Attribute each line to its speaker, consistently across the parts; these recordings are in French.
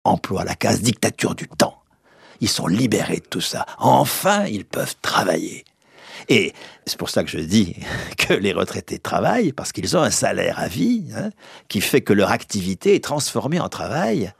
Speaker 1: emploi, la case dictature du temps. Ils sont libérés de tout ça. Enfin, ils peuvent travailler. Et c'est pour ça que je dis que les retraités travaillent, parce qu'ils ont un salaire à vie, qui fait que leur activité est transformée en travail.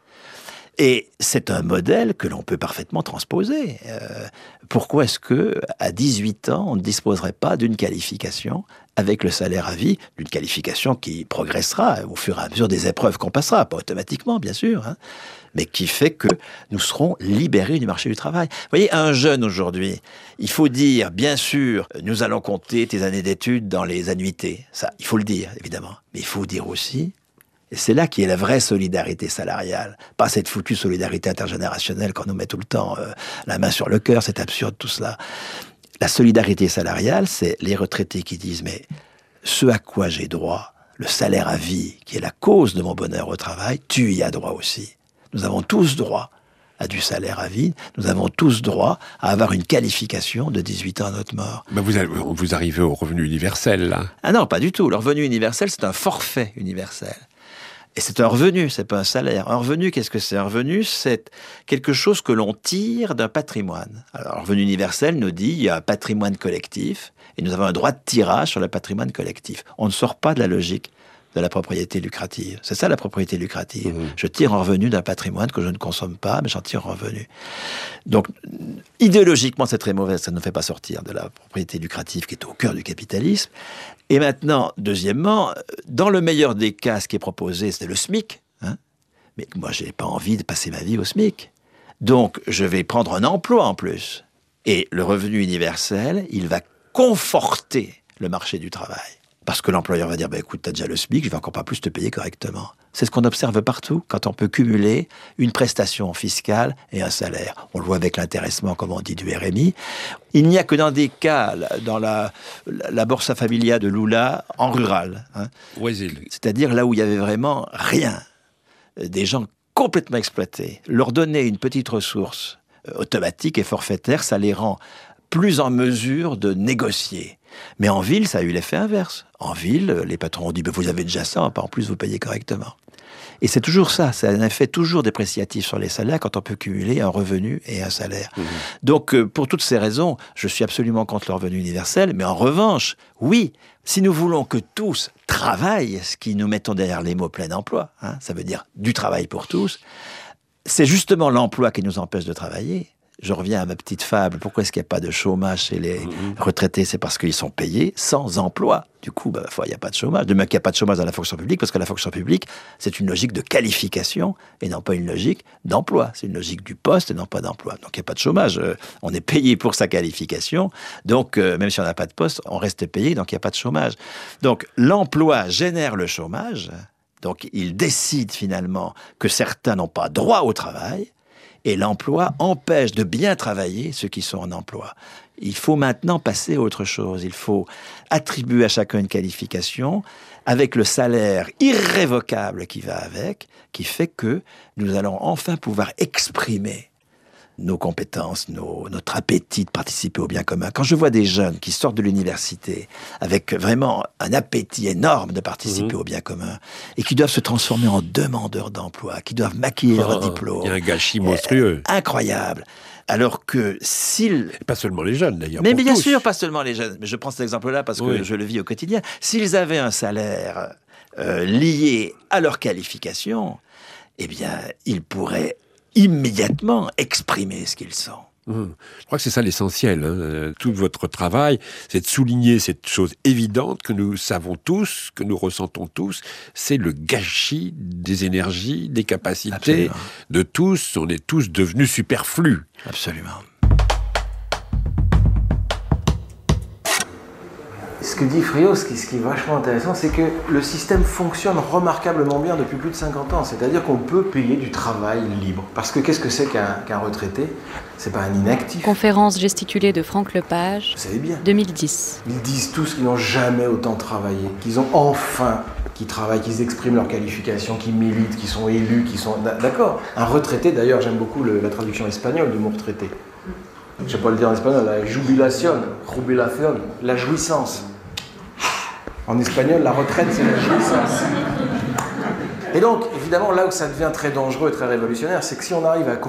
Speaker 1: Et c'est un modèle que l'on peut parfaitement transposer. Pourquoi est-ce que à 18 ans, on ne disposerait pas d'une qualification avec le salaire à vie, d'une qualification qui progressera au fur et à mesure des épreuves qu'on passera, pas automatiquement, bien sûr, mais qui fait que nous serons libérés du marché du travail. Vous voyez, un jeune aujourd'hui, il faut dire, bien sûr, nous allons compter tes années d'études dans les annuités. Ça, il faut le dire, évidemment. Mais il faut dire aussi, et c'est là qu'est la vraie solidarité salariale, pas cette foutue solidarité intergénérationnelle qu'on nous met tout le temps la main sur le cœur, c'est absurde tout cela. La solidarité salariale, c'est les retraités qui disent « mais ce à quoi j'ai droit, le salaire à vie, qui est la cause de mon bonheur au travail, tu y as droit aussi. Nous avons tous droit à du salaire à vie, nous avons tous droit à avoir une qualification de 18 ans à notre mort. »
Speaker 2: Vous arrivez au revenu universel, là.
Speaker 1: Ah non, pas du tout. Le revenu universel, c'est un forfait universel. Et c'est un revenu, c'est pas un salaire. Un revenu, qu'est-ce que c'est ? Un revenu, c'est quelque chose que l'on tire d'un patrimoine. Alors, le revenu universel nous dit, il y a un patrimoine collectif, et nous avons un droit de tirage sur le patrimoine collectif. On ne sort pas de la logique de la propriété lucrative. C'est ça la propriété lucrative. Je tire un revenu d'un patrimoine que je ne consomme pas, mais j'en tire un revenu. Donc, idéologiquement, c'est très mauvais, ça ne nous fait pas sortir de la propriété lucrative qui est au cœur du capitalisme. Et maintenant, deuxièmement, dans le meilleur des cas, ce qui est proposé, c'est le SMIC. Mais moi, je n'ai pas envie de passer ma vie au SMIC. Donc, je vais prendre un emploi en plus. Et le revenu universel, il va conforter le marché du travail. Parce que l'employeur va dire, écoute, t'as déjà le SMIC, je vais encore pas plus te payer correctement. C'est ce qu'on observe partout, quand on peut cumuler une prestation fiscale et un salaire. On le voit avec l'intéressement, comme on dit, du RMI. Il n'y a que dans des cas, dans la Borsa Familia de Lula, en rural. C'est-à-dire là où il y avait vraiment rien. Des gens complètement exploités. Leur donner une petite ressource automatique et forfaitaire, ça les rend plus en mesure de négocier. Mais en ville, ça a eu l'effet inverse. En ville, les patrons ont dit, vous avez déjà ça, en plus vous payez correctement. Et c'est toujours ça, c'est un effet toujours dépréciatif sur les salaires quand on peut cumuler un revenu et un salaire. Donc, pour toutes ces raisons, je suis absolument contre le revenu universel, mais en revanche, oui, si nous voulons que tous travaillent, ce qui nous mettons derrière les mots plein emploi, ça veut dire du travail pour tous, c'est justement l'emploi qui nous empêche de travailler. Je reviens à ma petite fable. Pourquoi est-ce qu'il n'y a pas de chômage chez les retraités ? C'est parce qu'ils sont payés sans emploi. Du coup, il n'y a pas de chômage. De même qu'il n'y a pas de chômage dans la fonction publique, parce que la fonction publique, c'est une logique de qualification et non pas une logique d'emploi. C'est une logique du poste et non pas d'emploi. Donc, il n'y a pas de chômage. On est payé pour sa qualification. Donc, même si on n'a pas de poste, on reste payé, donc il n'y a pas de chômage. Donc, l'emploi génère le chômage. Donc, il décide finalement que certains n'ont pas droit au travail. Et l'emploi empêche de bien travailler ceux qui sont en emploi. Il faut maintenant passer à autre chose. Il faut attribuer à chacun une qualification avec le salaire irrévocable qui va avec, qui fait que nous allons enfin pouvoir exprimer nos compétences, notre appétit de participer au bien commun. Quand je vois des jeunes qui sortent de l'université avec vraiment un appétit énorme de participer au bien commun et qui doivent se transformer en demandeurs d'emploi, qui doivent maquiller leur diplôme.
Speaker 2: Il y a un gâchis monstrueux.
Speaker 1: Incroyable. Alors que s'ils...
Speaker 2: Pas seulement les jeunes, d'ailleurs.
Speaker 1: Mais bien sûr, pas seulement les jeunes. Mais je prends cet exemple-là parce que je le vis au quotidien. S'ils avaient un salaire lié à leur qualification, eh bien, ils pourraient immédiatement exprimer ce qu'ils sont.
Speaker 2: Je crois que c'est ça l'essentiel. Tout votre travail, c'est de souligner cette chose évidente que nous savons tous, que nous ressentons tous, c'est le gâchis des énergies, des capacités de tous. On est tous devenus superflus.
Speaker 1: Absolument.
Speaker 3: Ce que dit Friot, ce qui est vachement intéressant, c'est que le système fonctionne remarquablement bien depuis plus de 50 ans. C'est-à-dire qu'on peut payer du travail libre. Parce que qu'est-ce que c'est qu'un retraité ? C'est pas un inactif.
Speaker 4: Conférence gesticulée de Franck Lepage,
Speaker 3: vous savez bien.
Speaker 4: 2010.
Speaker 3: Ils disent tous qu'ils n'ont jamais autant travaillé, qu'ils ont enfin, qu'ils travaillent, qu'ils expriment leurs qualifications, qu'ils militent, qu'ils sont élus, qu'ils sont... D'accord. Un retraité, d'ailleurs, j'aime beaucoup la traduction espagnole du mot retraité. Je ne sais pas le dire en espagnol, la jubilación, la jouissance. En espagnol, la retraite, c'est la jouissance. Et donc, évidemment, évidemment, là où ça devient très dangereux et très révolutionnaire, c'est que si on arrive à